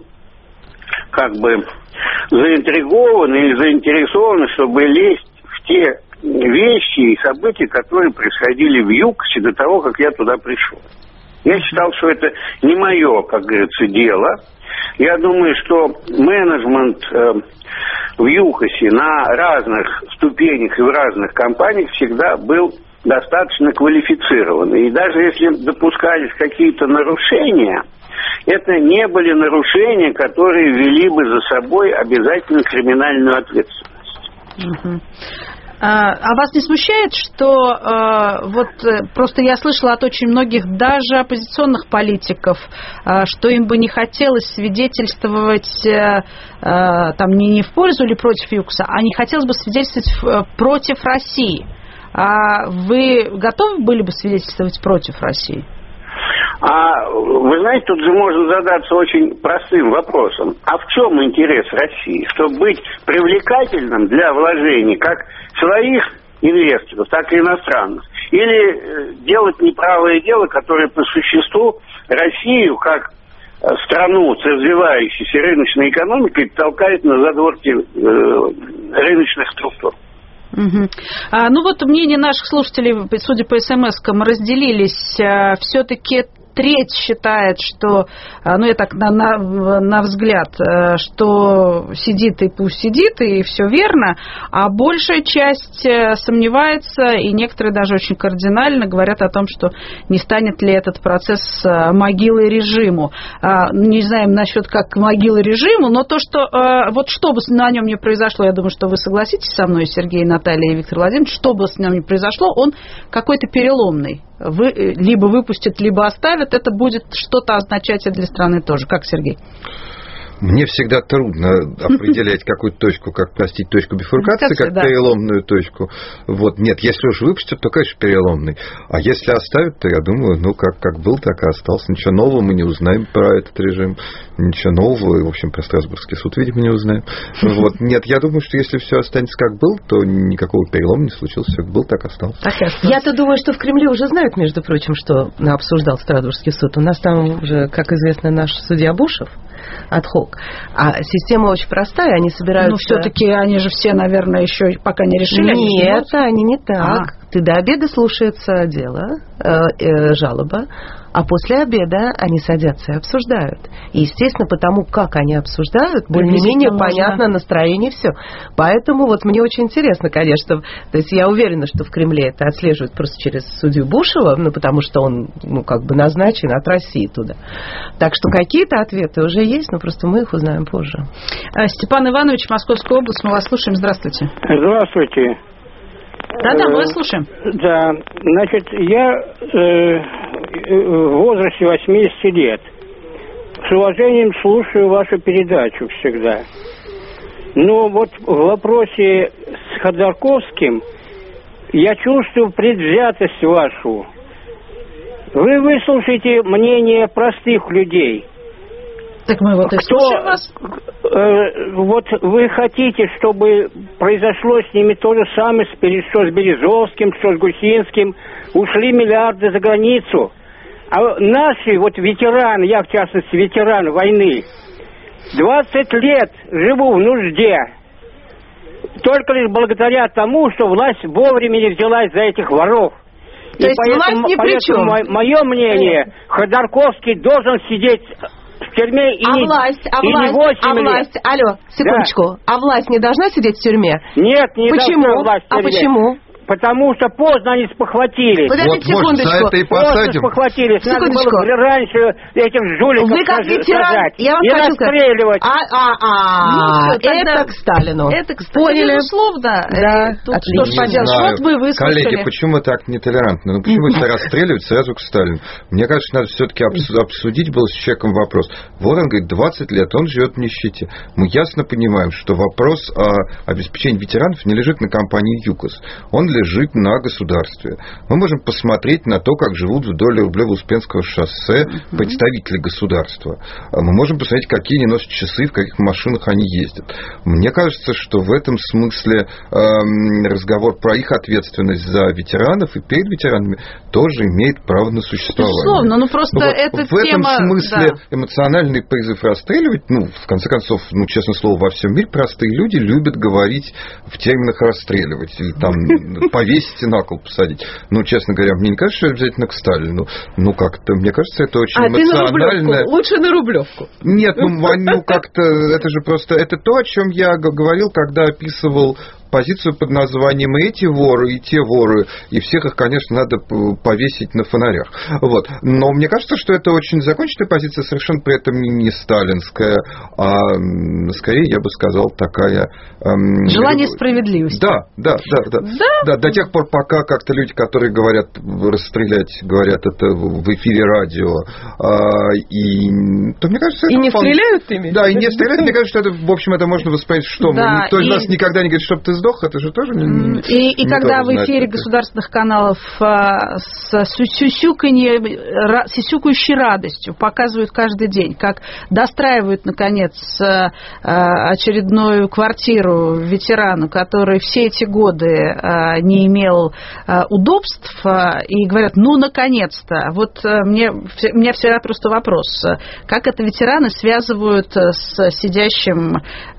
[SPEAKER 4] заинтригован или заинтересован, чтобы лезть в те вещи и события, которые происходили в ЮКОСе до того, как я туда пришел. Я считал, что это не мое, как говорится, дело. Я думаю, что менеджмент в ЮКОСе на разных ступенях и в разных компаниях всегда был достаточно квалифицирован. И даже если допускались какие-то нарушения, это не были нарушения, которые вели бы за собой обязательно криминальную ответственность.
[SPEAKER 2] А вас не смущает, что просто я слышала от очень многих, даже оппозиционных политиков, что им бы не хотелось свидетельствовать там не в пользу или против ЮКОСа, а не хотелось бы свидетельствовать против России. А вы готовы были бы свидетельствовать против России?
[SPEAKER 4] Вы знаете, тут же можно задаться очень простым вопросом. А в чем интерес России? Чтобы быть привлекательным для вложений как своих инвесторов, так и иностранных? Или делать неправое дело, которое по существу Россию, как страну с развивающейся рыночной экономикой, толкает на задворки рыночных структур?
[SPEAKER 2] Мнения наших слушателей, судя по смс-кам, разделились. Все-таки треть считает, что, я так на взгляд, что сидит и пусть сидит, и все верно, а большая часть сомневается, и некоторые даже очень кардинально говорят о том, что не станет ли этот процесс могилой режиму. Не знаем насчет как могилы режиму, но то, что что бы на нем ни произошло, я думаю, что вы согласитесь со мной, Сергей, Наталья и Виктор Владимирович, что бы с ним ни произошло, он какой-то переломный. Либо выпустят, либо оставят, это будет что-то означать и для страны тоже. Как, Сергей?
[SPEAKER 3] Мне всегда трудно определять какую-то точку, как простить точку бифуркации, как переломную точку. Нет, если уж выпустят, то, конечно, переломный. А если оставят, то я думаю, как был, так и остался. Ничего нового мы не узнаем про этот режим. Ничего нового, и, в общем, про Страсбургский суд, видимо, не узнаем. Нет, я думаю, что если все останется как был, то никакого перелома не случилось. Все как был, так остался.
[SPEAKER 1] Я-то думаю, что в Кремле уже знают, между прочим, что обсуждал Страсбургский суд. У нас там уже, как известно, наш судья Бушев, ad-hoc. А система очень простая, они собираются...
[SPEAKER 2] все-таки они же все, наверное, еще пока не решили.
[SPEAKER 1] Нет, они не так. Ты до обеда слушается дело, жалоба, а после обеда они садятся и обсуждают. И, естественно, потому как они обсуждают, более-менее понятно настроение, все. Поэтому мне очень интересно, конечно, то есть я уверена, что в Кремле это отслеживают просто через судью Бушева, потому что он, назначен от России туда. Так что какие-то ответы уже есть, но просто мы их узнаем позже.
[SPEAKER 2] Степан Иванович, Московская область, мы вас слушаем. Здравствуйте.
[SPEAKER 9] Здравствуйте.
[SPEAKER 2] Да, мы вас слушаем.
[SPEAKER 9] Да, значит, я в возрасте 80 лет. С уважением слушаю вашу передачу всегда. Но в вопросе с Ходорковским я чувствую предвзятость вашу. Вы выслушайте мнение простых людей.
[SPEAKER 2] Так мы и слушаем вас.
[SPEAKER 9] Вы хотите, чтобы произошло с ними то же самое, что с Березовским, что с Гусинским. Ушли миллиарды за границу. А наши ветераны, я в частности ветеран войны, 20 лет живу в нужде. Только лишь благодаря тому, что власть вовремя не взялась за этих воров.
[SPEAKER 1] То есть власть ни при чем?
[SPEAKER 9] Мое мнение, Ходорковский должен сидеть в тюрьме и не 8 лет.
[SPEAKER 1] Алло, секундочку. Да. А власть не должна сидеть в тюрьме?
[SPEAKER 9] Нет, не должна власть в тюрьме.
[SPEAKER 1] Почему?
[SPEAKER 9] Потому что поздно они спохватились.
[SPEAKER 1] Подождите секундочку.
[SPEAKER 3] За это и посадим.
[SPEAKER 9] Поздно спохватились. Надо было раньше этим жуликам
[SPEAKER 1] вы как ветеран, я вам хочу
[SPEAKER 9] расстреливать.
[SPEAKER 1] Это к Сталину.
[SPEAKER 2] Это к Сталину. Безусловно.
[SPEAKER 1] Да,
[SPEAKER 2] тут что ж поделать. Вы выслушали.
[SPEAKER 3] Коллеги, почему так нетолерантно? Почему это расстреливать сразу к Сталину? Мне кажется, надо все-таки обсудить был с человеком вопрос. Он говорит, 20 лет, он живет в нищете. Мы ясно понимаем, что вопрос о обеспечении ветеранов не лежит на компании ЮКОС. Он лежит на государстве. Мы можем посмотреть на то, как живут вдоль Рублево-Успенского шоссе представители государства. Мы можем посмотреть, какие они носят часы, в каких машинах они ездят. Мне кажется, что в этом смысле разговор про их ответственность за ветеранов и перед ветеранами тоже имеет право на существование.
[SPEAKER 2] Безусловно, просто эта
[SPEAKER 3] в этом
[SPEAKER 2] тема...
[SPEAKER 3] смысле эмоциональный призыв расстреливать, в конце концов, честное слово, во всем мире простые люди любят говорить в терминах расстреливать или там повесить и на кол посадить. Ну, честно говоря, мне не кажется, что обязательно к Сталину. Ну, как-то, мне кажется, это очень эмоционально.
[SPEAKER 1] Лучше на Рублевку.
[SPEAKER 3] Нет, ну как-то, это же просто, это то, о чем я говорил, когда описывал позицию под названием «И эти воры, и те воры», и всех их, конечно, надо повесить на фонарях. Вот. Но мне кажется, что это очень законченная позиция, совершенно при этом не сталинская, а скорее, я бы сказал, такая...
[SPEAKER 2] Желание справедливости.
[SPEAKER 3] Да. До тех пор, пока как-то люди, которые говорят расстрелять, говорят это в эфире радио, и то, мне кажется...
[SPEAKER 1] И не стреляют ими?
[SPEAKER 3] Да, и не стреляют. Мне кажется, что это, в общем, это можно воспринять, что никто из нас никогда не говорит, чтобы ты сдох, это же тоже
[SPEAKER 2] И когда в эфире государственных каналов с сюсюкающей радостью показывают каждый день, как достраивают, наконец, очередную квартиру ветерану, который все эти годы не имел удобств, и говорят, ну, наконец-то. Вот у меня всегда просто вопрос, как это ветераны связывают с сидящим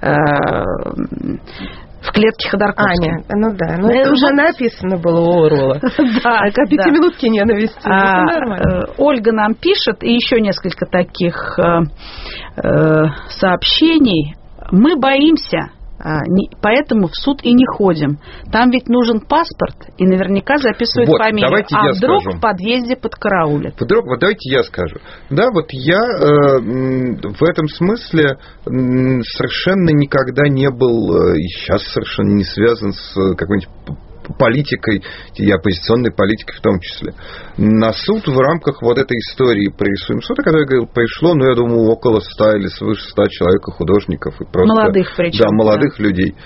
[SPEAKER 2] в клетке Ходорковским.
[SPEAKER 1] Аня, ну да, но это уже написано было у Орвелла.
[SPEAKER 2] Да.
[SPEAKER 1] О 5 минутки ненависти.
[SPEAKER 2] Ольга нам пишет, и еще несколько таких сообщений. Мы боимся, поэтому в суд и не ходим. Там ведь нужен паспорт, и наверняка записывают фамилию. А вдруг в подъезде подкараулят?
[SPEAKER 3] Вот давайте я скажу. Да, вот я в этом смысле совершенно никогда не был, и сейчас совершенно не связан с какой-нибудь политикой, и оппозиционной политикой в том числе. На суд в рамках вот этой истории «Пририсуем суд», о которой я говорил, пришло, я думаю, около 100 или свыше 100 человек, художников. И просто,
[SPEAKER 2] молодых причем.
[SPEAKER 3] Да, молодых людей.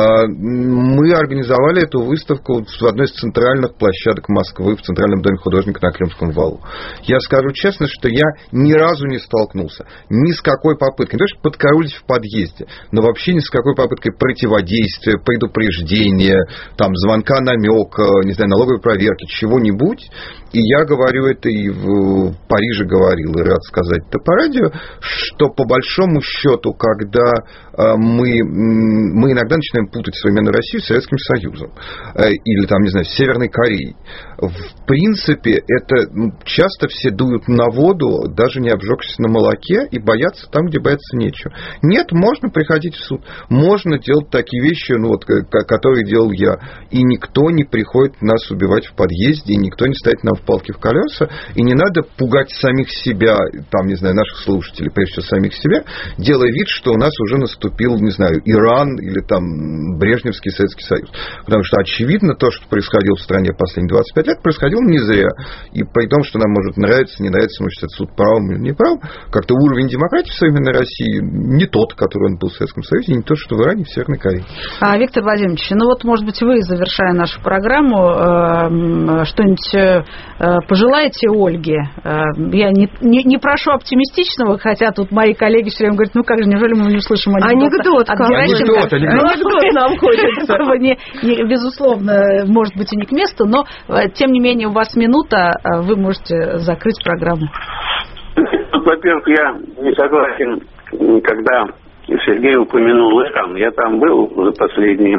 [SPEAKER 3] Мы организовали эту выставку в одной из центральных площадок Москвы, в Центральном доме художника на Крымском валу. Я скажу честно, что я ни разу не столкнулся ни с какой попыткой, не то что подкараулить в подъезде, но вообще ни с какой попыткой противодействия, предупреждения, звонка, намека, не знаю, налоговой проверки, чего-нибудь. И я говорю это и в Париже говорил, и рад сказать это по радио, что по большому счету, когда мы иногда начинаем путать современную Россию с Советским Союзом, или не знаю, с Северной Кореей, в принципе, это часто все дуют на воду, даже не обжегшись на молоке, и боятся там, где бояться нечего. Нет, можно приходить в суд, можно делать такие вещи, которые делал я, и никто не приходит нас убивать в подъезде, и никто не ставит нам палки в колеса, и не надо пугать самих себя, не знаю, наших слушателей, прежде всего самих себя, делая вид, что у нас уже наступил, не знаю, Иран или Брежневский Советский Союз. Потому что, очевидно, то, что происходило в стране последние 25 лет, происходило не зря. И при том, что нам может нравиться, не нравится, может, это суд правым или неправым, как-то уровень демократии в современной России не тот, который он был в Советском Союзе, и не тот, что в Иране и в Северной Корее.
[SPEAKER 2] Виктор Владимирович, может быть, вы, завершая нашу программу, что-нибудь пожелаете Ольге? Я не прошу оптимистичного, хотя тут мои коллеги все время говорят, как же, неужели мы не услышим анекдот от Геращенко?
[SPEAKER 1] Анекдот нам хочется.
[SPEAKER 2] Безусловно, может быть, и не к месту, но, тем не менее, у вас минута, вы можете закрыть программу.
[SPEAKER 4] Во-первых, я не согласен, когда Сергей упомянул Иран. Я там был за последние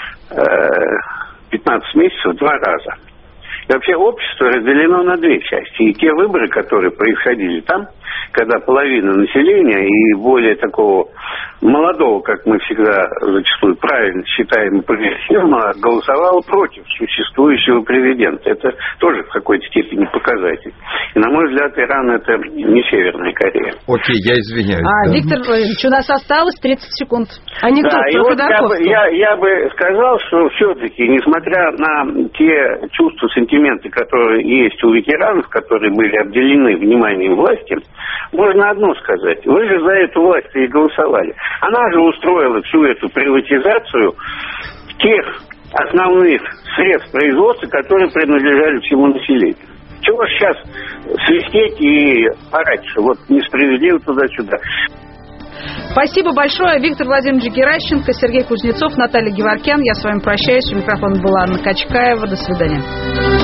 [SPEAKER 4] 15 месяцев 2 раза. И вообще общество разделено на 2 части. И те выборы, которые происходили там, когда половина населения и более такого молодого, как мы всегда зачастую правильно считаем, прогрессивного, голосовало против существующего президента. Это тоже в какой-то степени показатель. И, на мой взгляд, Иран — это не Северная Корея.
[SPEAKER 3] Окей, я извиняюсь.
[SPEAKER 2] Виктор Владимирович, у нас осталось 30 секунд.
[SPEAKER 4] Анекдот про Ходорковского. Я бы сказал, что все-таки, несмотря на те чувства, сентименты, которые есть у ветеранов, которые были обделены вниманием власти, можно одно сказать. Вы же за эту власть и голосовали. Она же устроила всю эту приватизацию тех основных средств производства, которые принадлежали всему населению. Чего сейчас свистеть и орать, что несправедливо туда-сюда.
[SPEAKER 2] Спасибо большое. Виктор Владимирович Геращенко, Сергей Кузнецов, Наталья Геворкян. Я с вами прощаюсь. У микрофона была Анна Качкаева. До свидания.